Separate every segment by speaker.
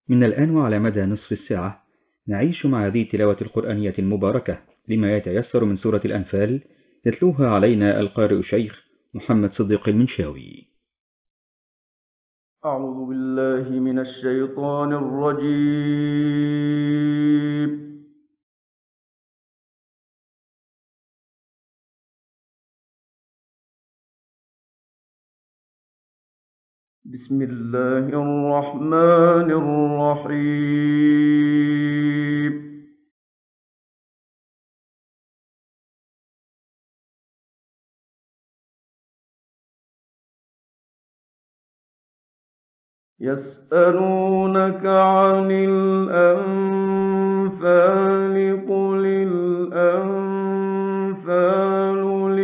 Speaker 1: من الآن وعلى مدى نصف الساعة نعيش مع هذه التلاوة القرآنية المباركة لما يتيسر من سورة الأنفال، يتلوها علينا القارئ الشيخ محمد صديق المنشاوي.
Speaker 2: أعوذ بالله من الشيطان الرجيم. بسم الله الرحمن الرحيم. يسألونك عن الأنفال قل الأنفال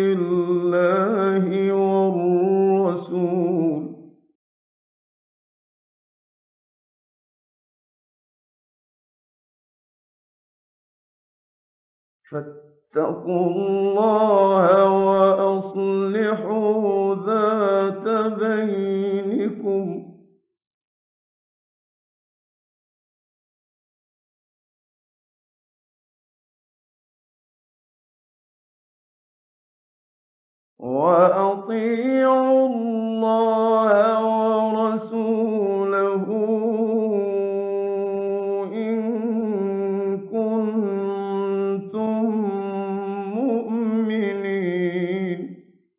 Speaker 2: لله والرسول، فاتقوا الله وأصلحوا ذات بينكم، وأطيعوا الله ورسوله إن كنتم مؤمنين.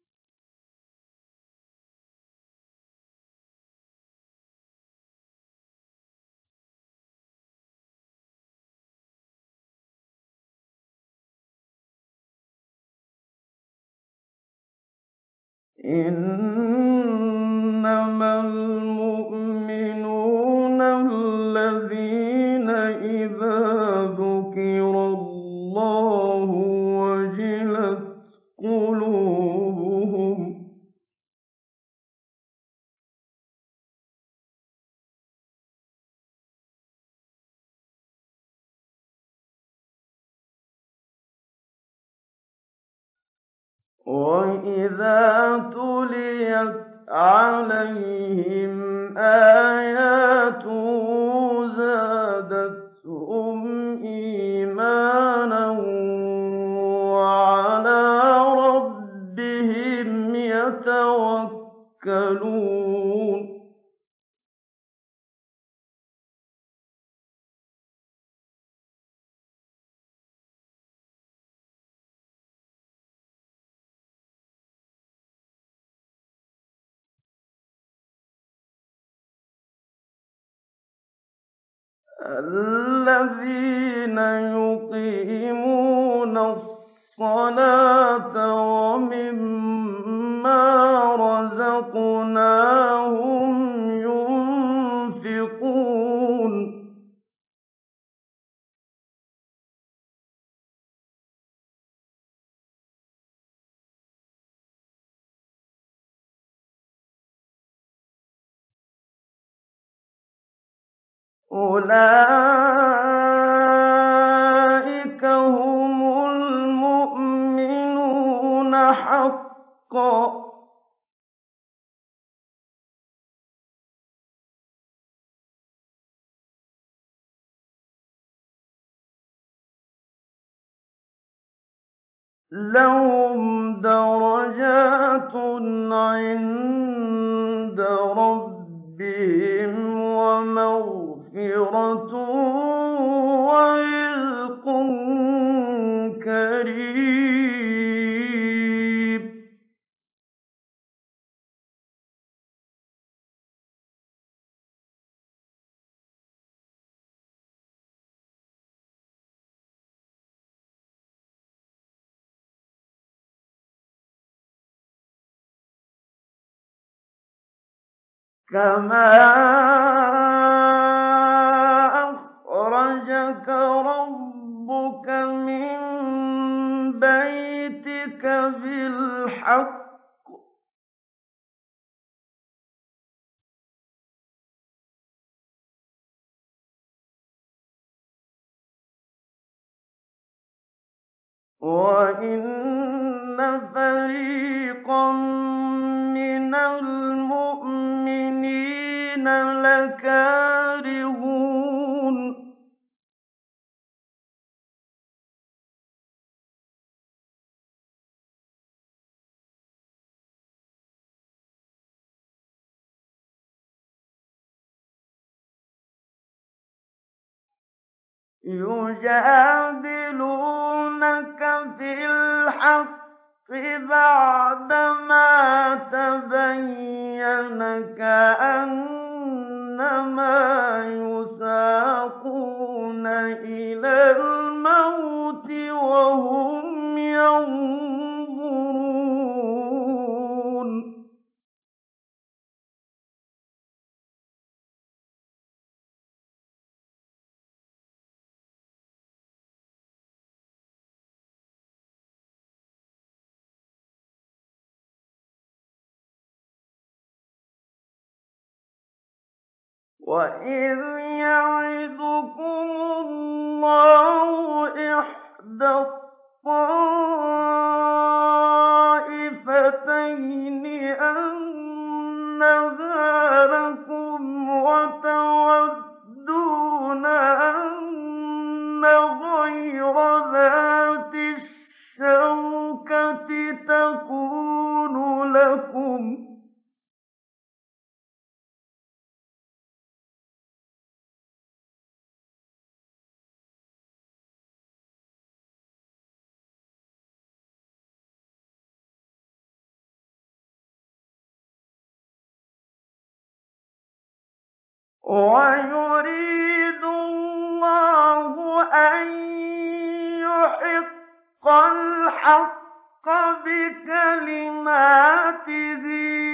Speaker 2: إنما المؤمنون الذين إذا ذكر الله وجلت قلوبهم، وإذا تليت عليهم آياته زادتهم إيمانا وعلى ربهم يتوكلون. الذين يقيمون الصلاة ومما رزقناهم ينفقون. أولئك هم المؤمنون حقا. لهم درجات عند ربهم ومغفرة ورزق كريم. كما أخرجك ربك من بيتك بالحق وإن فريقا من المؤمنين لكارهون. يجادلونك في الحق بعدما تبين كأنما يساقون إلى الموت وهم ينظرون وَإِذْ يَعِدُكُمُ اللَّهُ إِحْدَى الطَّائِفَتَيْنِ أَنَّهَا لَكُمْ وَتَوَدُّونَ أَنَّ غَيْرَ ذَاتِ الشَّوْكَةِ تَكُونُ لَكُمْ وَيُرِيدُ اللَّهُ أَن يُحِقَّ الْحَقَّ بِكَلِمَاتِهِ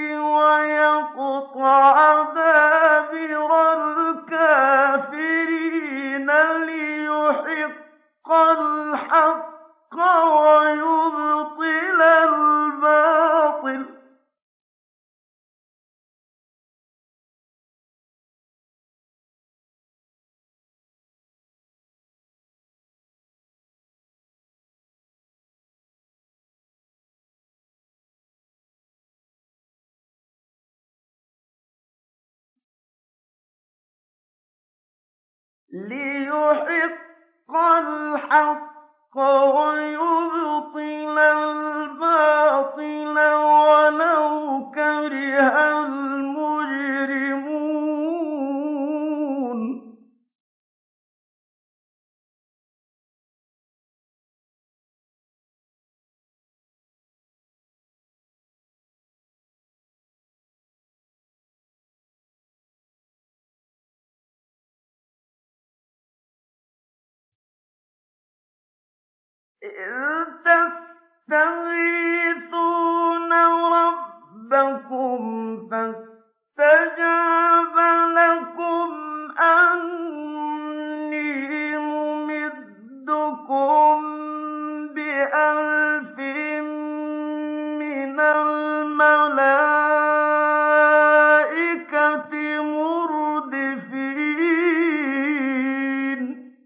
Speaker 2: وَيَقْطَعَ دَابِرَ الْكَافِرِينَ لِيُحِقَّ الْحَقَّ وَيُبْطِلَ الْبَاطِلَ وَيُبْطِلَ الْبَاطِلَ وَلَوْ كَرِهَ الْمُجْرِمُونَ إِذْ تَسْتَغِيثُونَ رَبَّكُمْ فَاسْتَجَابَ لَكُمْ أَنِّي مُمِدُّكُم بِأَلْفٍ مِّنَ الْمَلَائِكَةِ مُرْدِفِينَ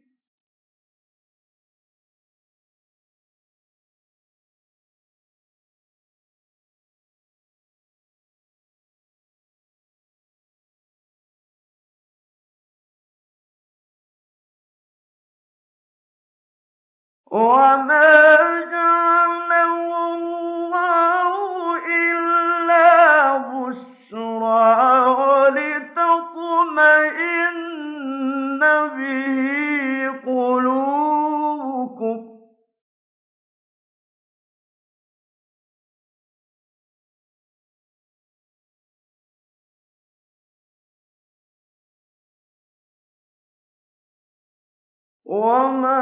Speaker 2: وَمَا جَعَلَهُ اللَّهُ إِلَّا بُشْرَىٰ وَلِتَطْمَئِنَّ بِهِ قُلُوبُكُمْ ۚ وَمَا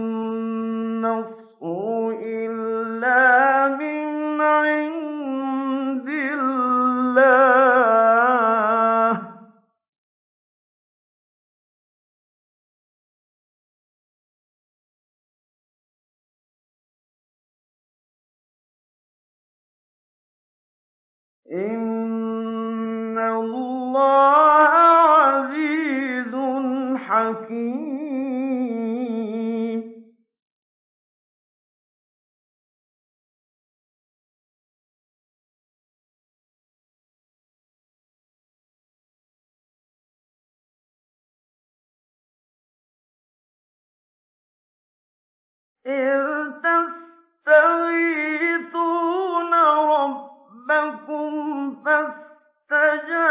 Speaker 2: النَّصْرُ إِلَّا مِنْ عِندِ اللَّهِ ۚ إِنَّ اللَّهَ عَزِيزٌ حَكِيمٌ إِذْ تَسْتَغِيثُونَ رَبَّكُمْ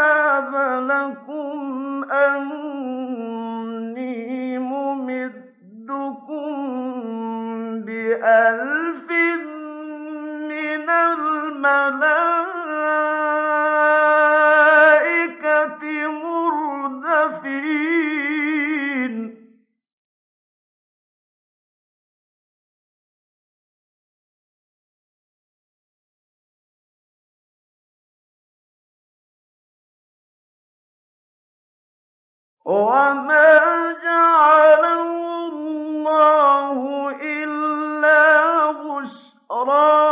Speaker 2: فَاسْتَجَابَ لَكُمْ أَنِّي مُمِدُّكُم بِأَلْفٍ مِّنَ الْمَلَائِكَةِ مُرْدَفِينَ وَمَا جَعَلَهُ اللَّهُ إِلَّا بُشْرَىٰ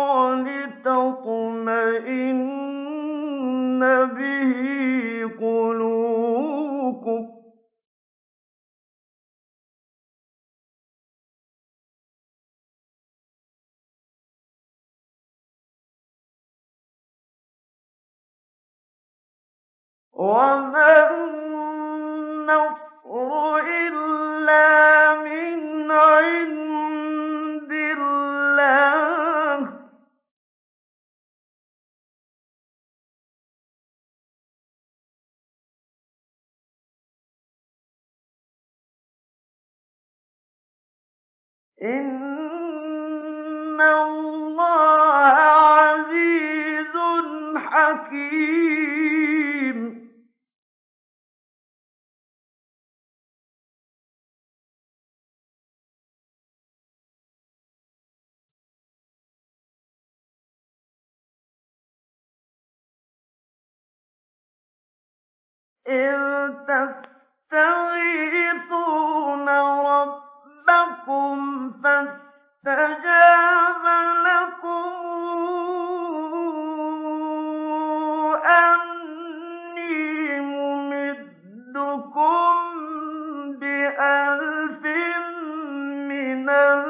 Speaker 2: وَلِتَطْمَئِنَّ بِهِ قُلُوبُكُمْ ۚ وَمَا النَّصْرُ إِلَّا مِنْ عِندِ اللَّهِ ۚ إِنَّ اللَّهَ عَزِيزٌ حَكِيمٌ إِذْ تَسْتَغِيثُونَ رَبَّكُمْ فَاسْتَجَابَ لَكُمْ أَنِّي مُمِدُّكُم بِأَلْفٍ مِّنَ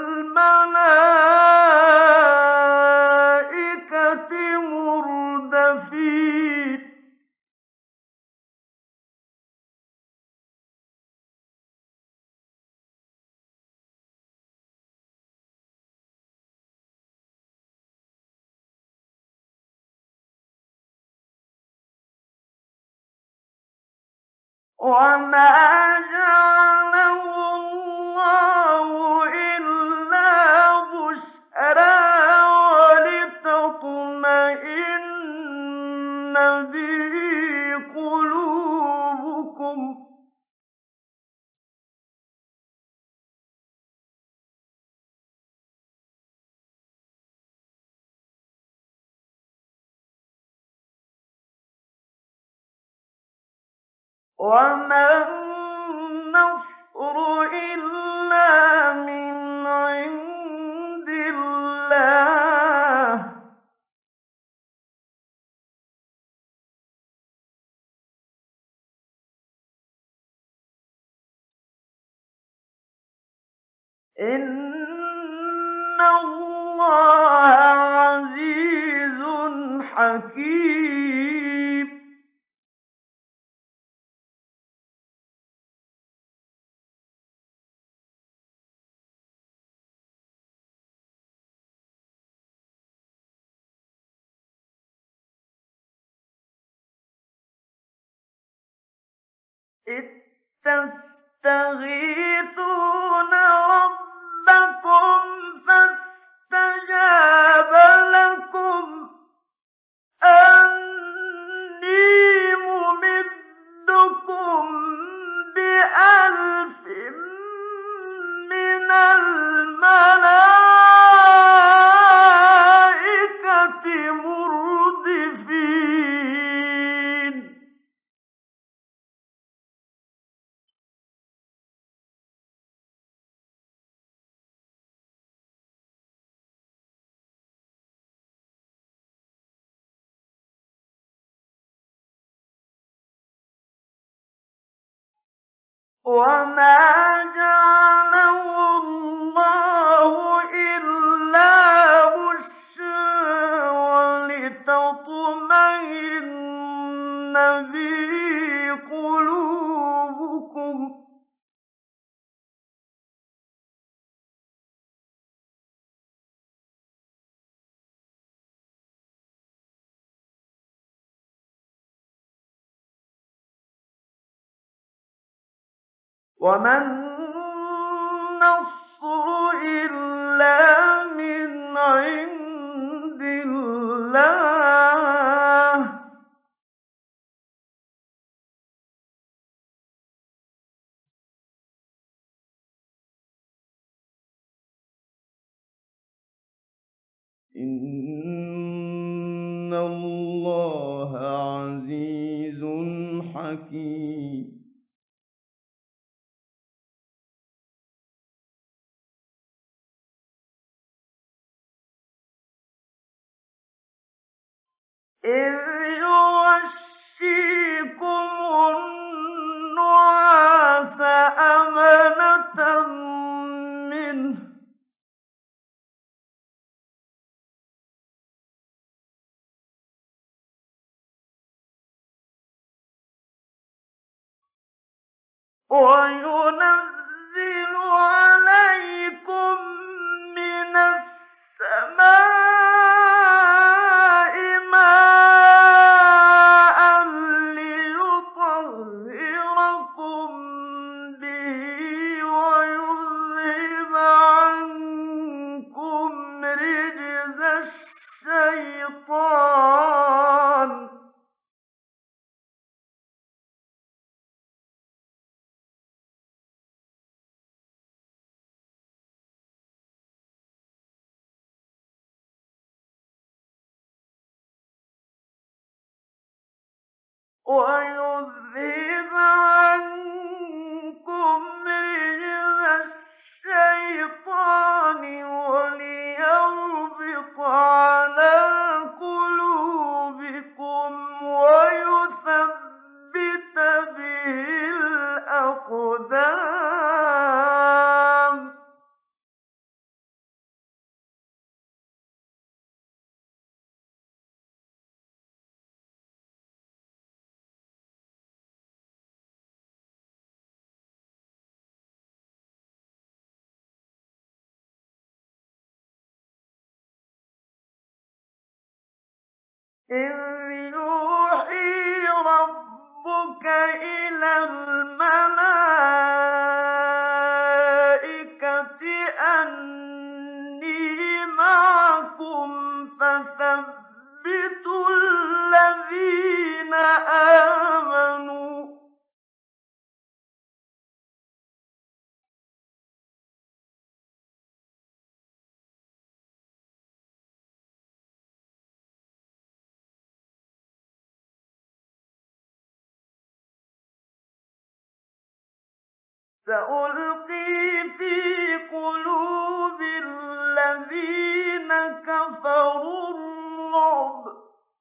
Speaker 2: الْمَلَائِكَةِ مُرْدَفِينَ وَمَا جَعَلَهُ اللَّهُ إِلَّا بُشْرَىٰ وَلِتَطْمَئِنَّ بِهِ قُلُوبُكُمْ ۚ وَمَا النَّصْرُ إِلَّا مِنْ عِندِ اللَّهِ ۚ إِنَّ اللَّهَ عَزِيزٌ حَكِيمٌ إِذْ تَسْتَغِيثُونَ رَبَّكُمْ فَاسْتَجَابَ لَكُمْ أَنِّي مُمِدُّكُم بِأَلْفٍ مِّنَ الْمَلَائِكَةِ مُرْدِفِينَ وَمَا جَعَلَهُ اللَّهُ إِلَّا بُشْرَىٰ وَلِتَطْمَئِنَّ بِهِ قُلُوبُكُمْ ۚ وَمَا النَّصْرُ إِلَّا مِنْ عِندِ اللَّهِ ۗ إِنَّ اللَّهَ عَزِيزٌ حَكِيمٌ. إِذْ يُغَشِّيكُمُ النُّعَاسَ أَمَنَةً مِّنْهُ ۖ وَيُنَزِّلُ عَلَيْكُم مِّنَ السَّمَاءِ مَاءً لِّيُطَهِّرَكُم بِهِ وَيُذْهِبَ عَنكُمْ رِجْزَ الشَّيْطَانِ ۖ وَلِيَرْبِطَ عَلَىٰ قُلُوبِكُمْ وَيُثَبِّتَ بِهِ الْأَقْدَامَ إِذْ يُوحِي رَبُّكَ إِلَى الْمَلَائِكَةِ أَنِّي مَعَكُمْ فَثَبِّتُوا الَّذِينَ آمَنُوا ۚ سَأُلْقِي فِي قُلُوبِ الَّذِينَ كَفَرُوا الرُّعْبَ ۚ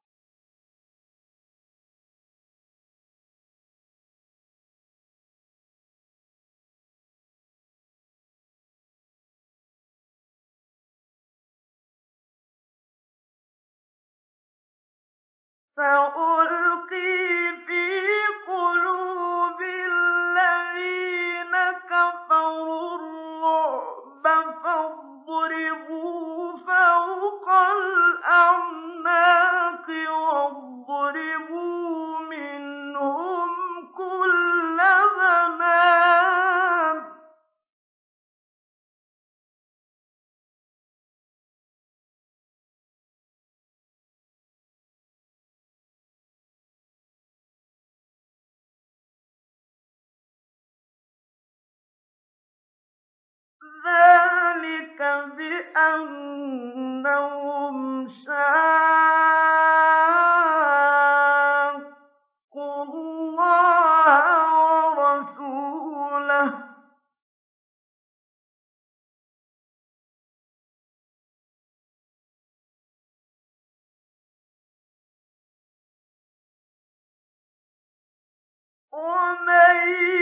Speaker 2: سَأُلْقِي فِي قُلُوبِ الَّذِينَ كَفَرُوا الرُّعْبَ فَاضْرِبُوا فَوْقَ الْأَعْنَاقِ وَاضْرِبُوا مِنْهُمْ كُلَّ بَنَانٍ ذَٰلِكَ بِأَنَّهُمْ شَاقُّوا اللَّهَ وَرَسُولَهُ ۚ وَمَن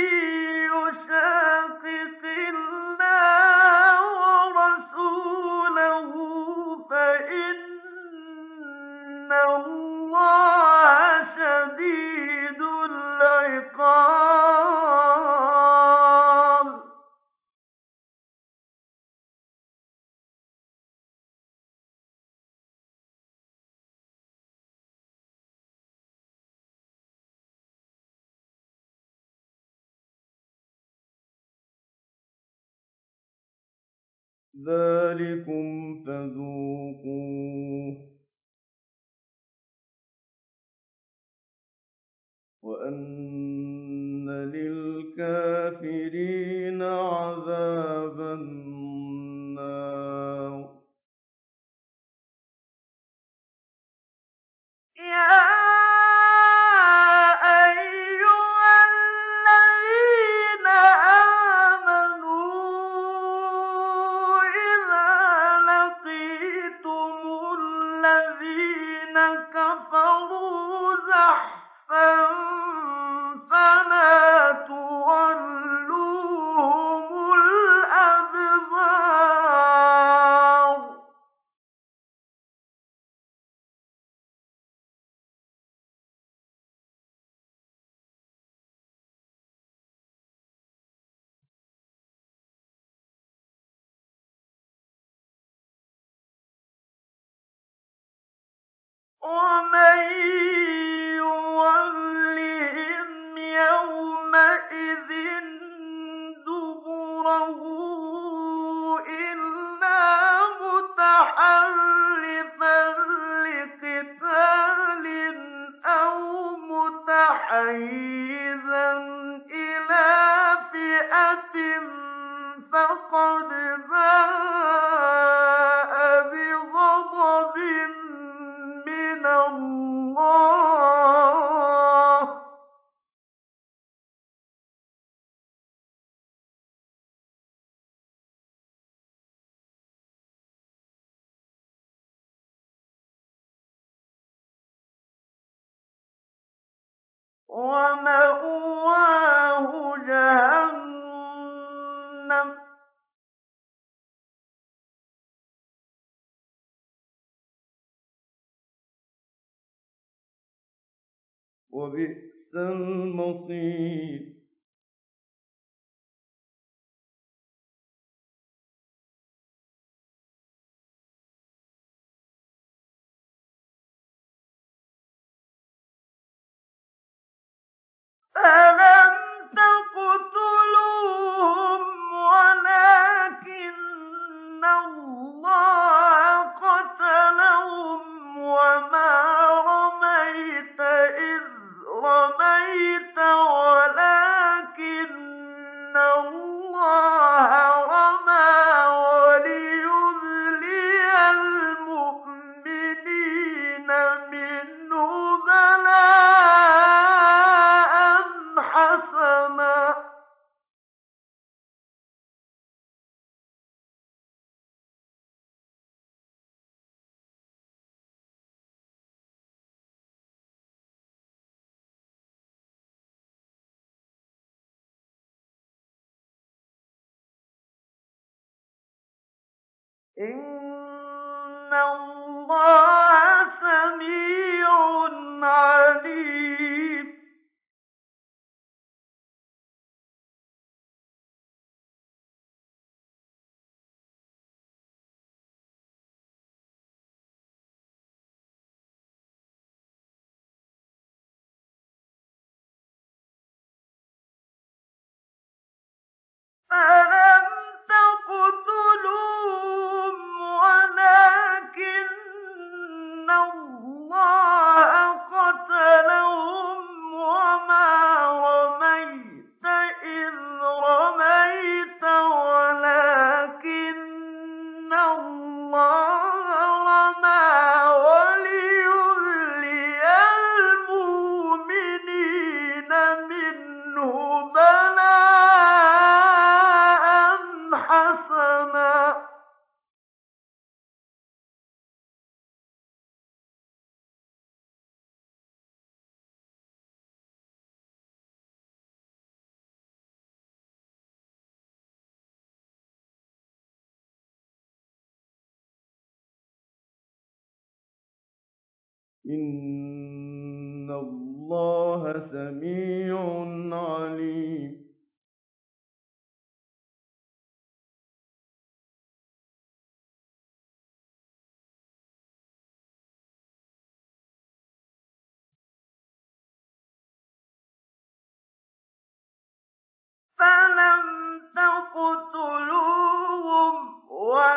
Speaker 2: يُشَاقِقِ اللَّهَ وَرَسُولَهُ فَإِنَّ اللَّهَ شَدِيدُ الْعِقَابِ. ذَٰلِكُمْ فَذُوقُوهُ وَأَنَّ لِلْكَافِرِينَ عَذَابَ النَّارِ يَا أَيُّهَا الَّذِينَ آمَنُوا إِذَا لَقِيتُمُ الَّذِينَ كَفَرُوا زَحْفًا فَلَا تُوَلُّوهُمُ الْأَدْبَارَ وَمَن يُوَلِّهِمْ يَوْمَئِذٍ دُبُرَهُ إِلَّا مُتَحَرِّفًا لِّقِتَالٍ أَوْ مُتَحَيِّزًا إِلَىٰ فِئَةٍ فَقَدْ بَاءَ بِغَضَبٍ مِّنَ اللَّهِ وَمَأْوَاهُ جَهَنَّمُ ۖ وَبِئْسَ الْمَصِيرُ فَلَمْ تَقْتُلُوهُمْ وَلَٰكِنَّ اللَّهَ قَتَلَهُمْ ۚ وَمَا رَمَيْتَ إِذْ رَمَيْتَ وَلَٰكِنَّ اللَّهَ رَمَىٰ وَلِيُبْلِيَ الْمُؤْمِنِينَ مِنْهُ بَلَاءً حَسَنًا ۚ إِنَّ اللَّهَ سَمِيعٌ عَلِيمٌ فَلَمْ تَقْتُلُوهُمْ وَلَٰكِنَّ اللَّهَ قَتَلَهُمْ ۚ وَمَا رَمَيْتَ إِذْ رَمَيْتَ وَلَٰكِنَّ اللَّهَ رَمَىٰ وَلِيُبْلِيَ الْمُؤْمِنِينَ مِنْهُ بَلَاءً حَسَنًا ۚ إِنَّ اللَّهَ سَمِيعٌ عَلِيمٌ فَلَمْ تَقْتُلُوهُمْ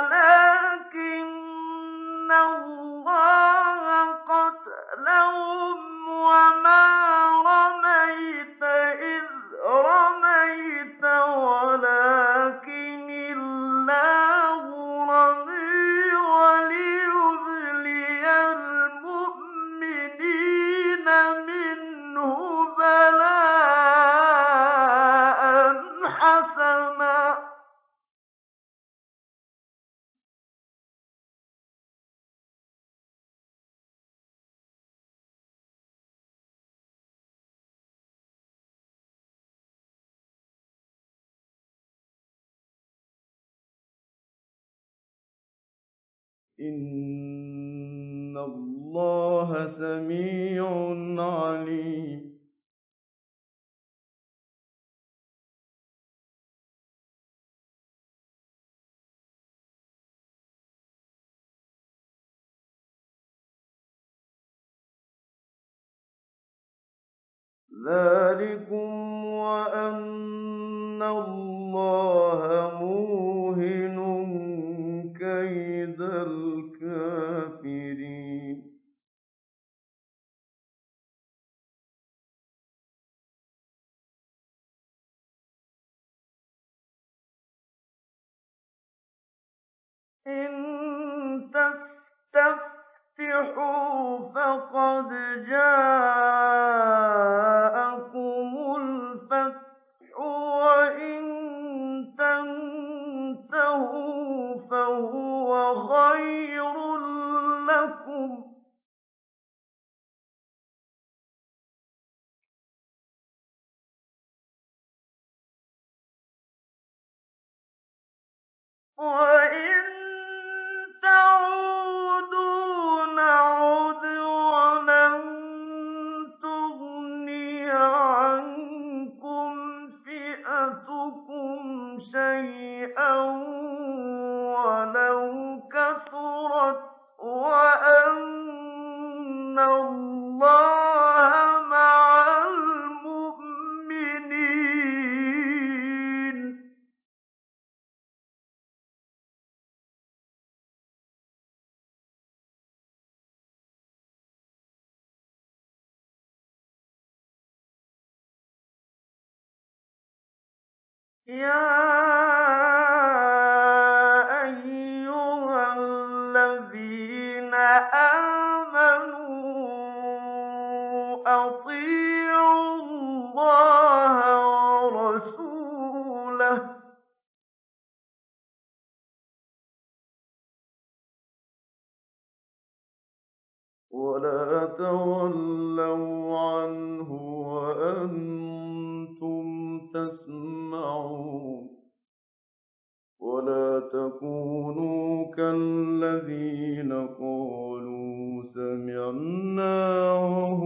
Speaker 2: إِنَّ اللَّهَ سَمِيعٌ عَلِيمٌ ذَٰلِكُمْ وَأَنَّ اللَّهَ مُوهِنُ كَيْدِ الْكَافِرِينَ إِن تَسْتَفْتِحُوا فَقَدْ جَاءَكُمُ الْفَتْحُ وَإِن تَنتَهُوا فَهُوَ خَيْرٌ لَّكُمْ ۖ وَإِن تَعُودُوا نَعُدْ وَلَن تُغْنِيَ عَنكُمْ فِئَتُكُمْ شَيْئًا وَلَوْ كَثُرَتْ وَأَنَّ اللَّهَ مَعَ الْمُؤْمِنِينَ يَا أَيُّهَا الَّذِينَ آمَنُوا أَطِيعُوا اللَّهَ وَرَسُولَهُ وَلَا تَوَلَّوْا عَنْهُ وَأَنتُمْ تَسْمَعُونَ وَلَا تَكُونُوا كَالَّذِينَ قَالُوا سَمِعْنَا وَهُمْ